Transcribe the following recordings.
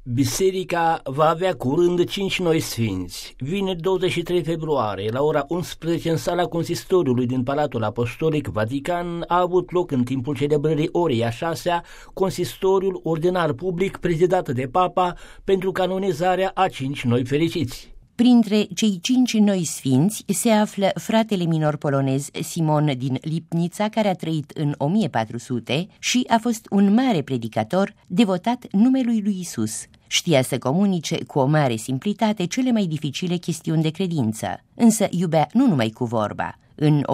Biserica va avea curând 5 noi sfinți. Vineri 23 februarie, la ora 11, în sala consistoriului din Palatul Apostolic Vatican, a avut loc în timpul celebrării orei a 6-a consistoriul ordinar public prezidat de Papa pentru canonizarea a 5 noi fericiți. Printre cei 5 noi sfinți se află fratele minor polonez Simon din Lipnița, care a trăit în 1400 și a fost un mare predicator devotat numelui lui Isus. Știa să comunice cu o mare simplitate cele mai dificile chestiuni de credință, însă iubea nu numai cu vorba. În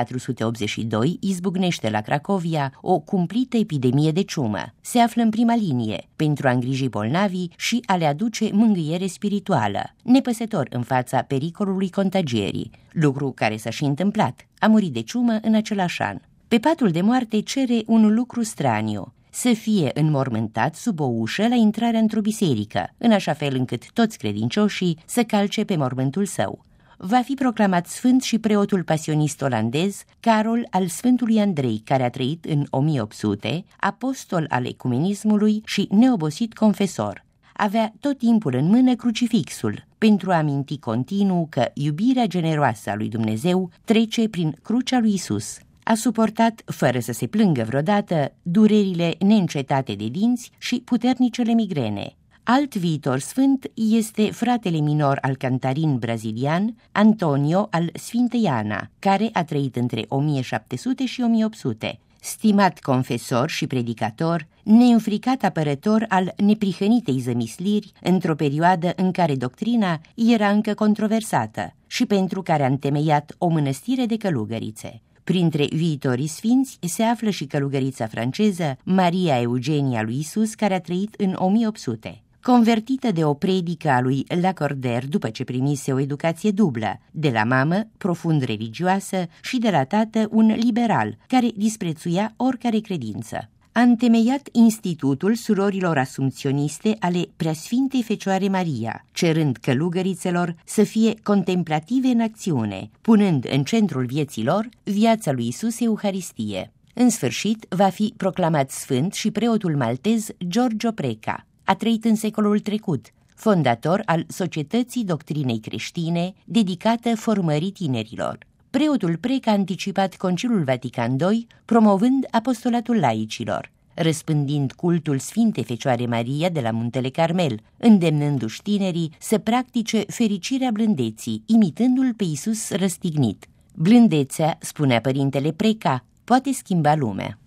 1482 izbucnește la Cracovia o cumplită epidemie de ciumă. Se află în prima linie pentru a îngriji bolnavii și a le aduce mângâiere spirituală, nepăsător în fața pericolului contagierii, lucru care s-a și întâmplat. A murit de ciumă în același an. Pe patul de moarte cere un lucru straniu: să fie înmormântat sub o ușă la intrarea într-o biserică, în așa fel încât toți credincioșii să calce pe mormântul său. Va fi proclamat sfânt și preotul pasionist olandez Carol al Sfântului Andrei, care a trăit în 1800, apostol al ecumenismului și neobosit confesor. Avea tot timpul în mână crucifixul, pentru a aminti continuu că iubirea generoasă a lui Dumnezeu trece prin crucea lui Isus. A suportat, fără să se plângă vreodată, durerile neîncetate de dinți și puternicele migrene. Alt viitor sfânt este fratele minor al cantarin brazilian Antonio al Sfintei Ana, care a trăit între 1700 și 1800. Stimat confesor și predicator, neînfricat apărător al neprihănitei zămisliri într-o perioadă în care doctrina era încă controversată și pentru care a întemeiat o mănăstire de călugărițe. Printre viitorii sfinți se află și călugărița franceză Maria Eugenia lui Isus, care a trăit în 1800. Convertită de o predică a lui Lacordaire după ce primise o educație dublă, de la mamă, profund religioasă, și de la tată, un liberal, care disprețuia oricare credință. A întemeiat Institutul Surorilor Asumționiste ale Preasfintei Fecioare Maria, cerând călugărițelor să fie contemplative în acțiune, punând în centrul vieții lor viața lui Isus Euharistie. În sfârșit, va fi proclamat sfânt și preotul maltez Giorgio Preca. A trăit în secolul trecut, fondator al Societății Doctrinei Creștine, dedicată formării tinerilor. Preotul Preca a anticipat Concilul Vatican II, promovând apostolatul laicilor, răspândind cultul Sfintei Fecioare Maria de la Muntele Carmel, îndemnându-și tinerii să practice fericirea blândeții, imitându-l pe Iisus răstignit. Blândețea, spunea părintele Preca, poate schimba lumea.